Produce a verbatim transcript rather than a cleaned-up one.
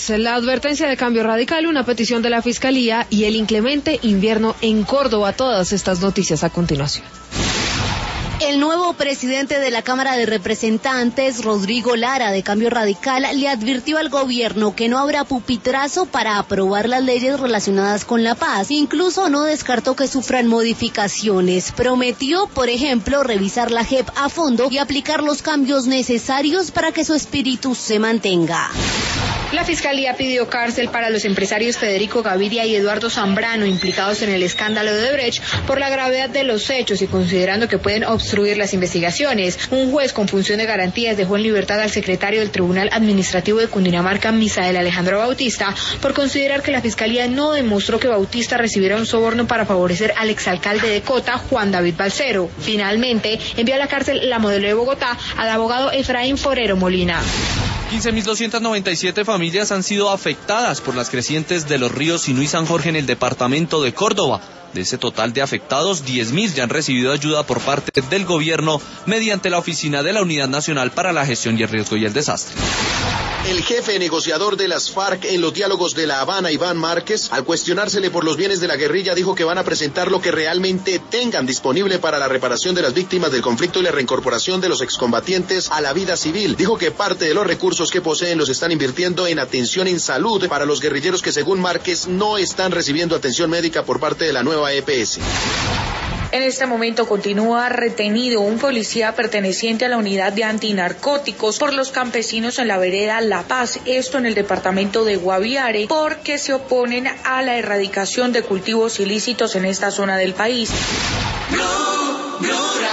La advertencia de Cambio Radical, una petición de la Fiscalía y el inclemente invierno en Córdoba. Todas estas noticias a continuación. El nuevo presidente de la Cámara de Representantes, Rodrigo Lara, de Cambio Radical, le advirtió al gobierno que no habrá pupitrazo para aprobar las leyes relacionadas con la paz. Incluso no descartó que sufran modificaciones. Prometió, por ejemplo, revisar la J E P a fondo y aplicar los cambios necesarios para que su espíritu se mantenga. La Fiscalía pidió cárcel para los empresarios Federico Gaviria y Eduardo Zambrano, implicados en el escándalo de Odebrecht, por la gravedad de los hechos y considerando que pueden obstruir las investigaciones. Un juez con función de garantías dejó en libertad al secretario del Tribunal Administrativo de Cundinamarca, Misael Alejandro Bautista, por considerar que la Fiscalía no demostró que Bautista recibiera un soborno para favorecer al exalcalde de Cota, Juan David Balcero. Finalmente, envió a la cárcel la modelo de Bogotá al abogado Efraín Forero Molina. quince mil doscientas noventa y siete familias han sido afectadas por las crecientes de los ríos Sinú y San Jorge en el departamento de Córdoba. De ese total de afectados, diez mil ya han recibido ayuda por parte del gobierno mediante la Oficina de la Unidad Nacional para la Gestión y el Riesgo y el Desastre. El jefe negociador de las FARC en los diálogos de La Habana, Iván Márquez, al cuestionársele por los bienes de la guerrilla, dijo que van a presentar lo que realmente tengan disponible para la reparación de las víctimas del conflicto y la reincorporación de los excombatientes a la vida civil. Dijo que parte de los recursos que poseen los están invirtiendo en atención en salud para los guerrilleros que, según Márquez, no están recibiendo atención médica por parte de la nueva E P S. En este momento continúa retenido un policía perteneciente a la unidad de antinarcóticos por los campesinos en la vereda La Paz, esto en el departamento de Guaviare, porque se oponen a la erradicación de cultivos ilícitos en esta zona del país. No.